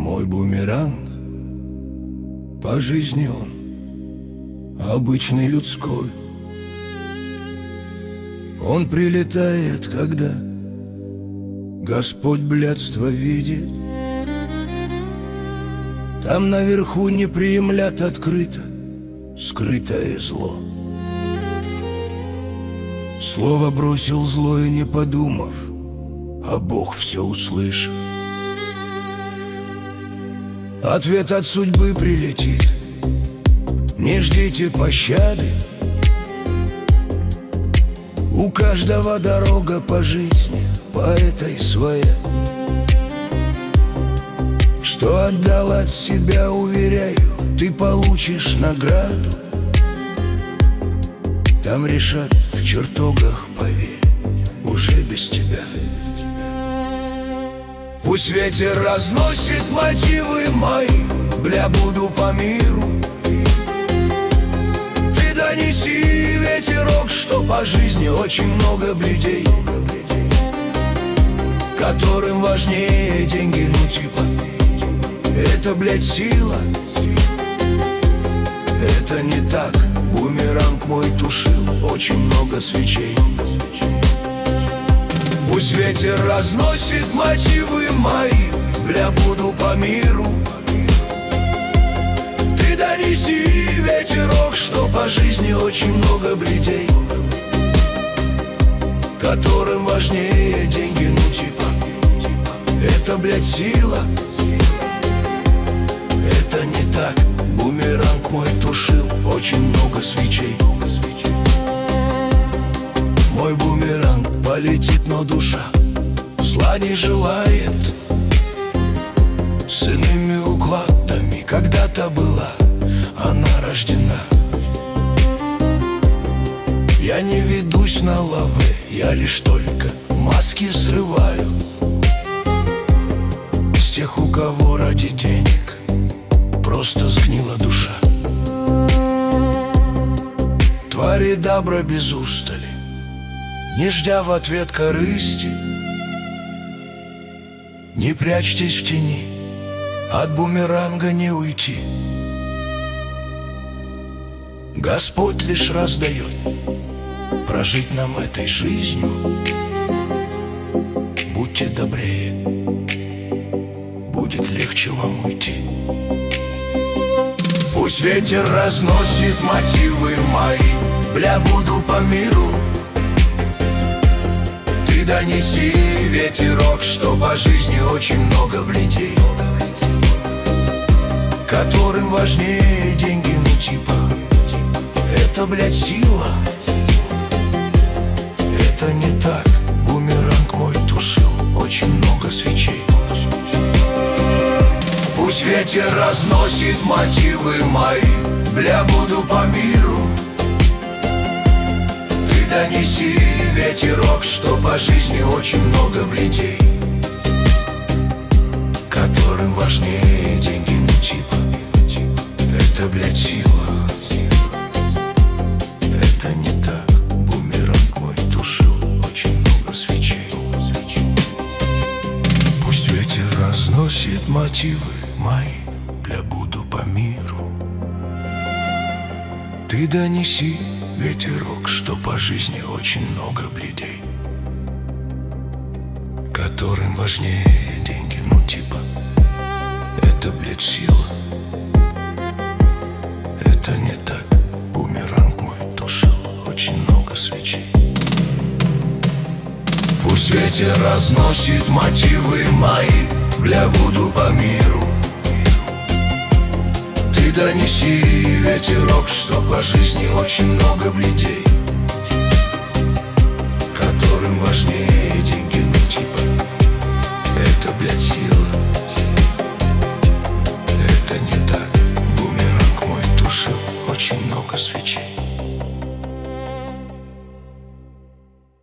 Мой бумеранг, по жизни он обычный людской. Он прилетает, когда Господь блядство видит. Там наверху не приемлят открыто скрытое зло. Слово бросил злое, не подумав, а Бог все услышал. Ответ от судьбы прилетит, не ждите пощады. У каждого дорога по жизни, по этой своя. Что отдал от себя, уверяю, ты получишь награду. Там решат в чертогах, поверь, уже без тебя. Пусть ветер разносит мотивы мои, бля, буду по миру. Ты донеси, ветерок, что по жизни очень много бледей, которым важнее деньги, ну типа. Это, блядь, сила. Это не так, бумеранг мой тушил очень много свечей. Пусть ветер разносит мотивы мои, бля, буду по миру. Ты донеси, ветерок, что по жизни очень много бледей, которым важнее деньги, ну типа. Это, блядь, сила. Это не так, бумеранг мой тушил очень много свечей. Мой бумеранг полетит, но душа зла не желает. С иными укладами когда-то была она рождена. Я не ведусь на лавы, я лишь только маски срываю с тех, у кого ради денег просто сгнила душа. Твори добра без устали, не ждя в ответ корысти. Не прячьтесь в тени, от бумеранга не уйти. Господь лишь раздает прожить нам этой жизнью. Будьте добрее, будет легче вам уйти. Пусть ветер разносит мотивы мои, бля, буду по миру. Ты донеси, ветерок, что по жизни очень много бледей, которым важнее деньги, ну типа. Это, блядь, сила. Это не так, бумеранг мой тушил очень много свечей. Пусть ветер разносит мотивы мои, бля, буду по миру. Ты донеси, ветерок, что по жизни очень много бледей, которым важнее деньги, ну типа. Это, блядь, сила. Это не так, бумеранг мой тушил очень много свечей. Пусть ветер разносит мотивы мои, бля, буду по миру. Ты донеси, ветерок, что по жизни очень много бледей, которым важнее деньги, ну типа. Это, блядь, сила. Это не так, бумеранг мой тушил очень много свечей. Пусть ветер разносит мотивы мои, бля, буду по миру. Ты донеси, ветерок, что по жизни очень много бледей, которым важнее деньги, ну типа. Это, блядь, сила. Это не так, бумеранг мой тушил очень много свечей.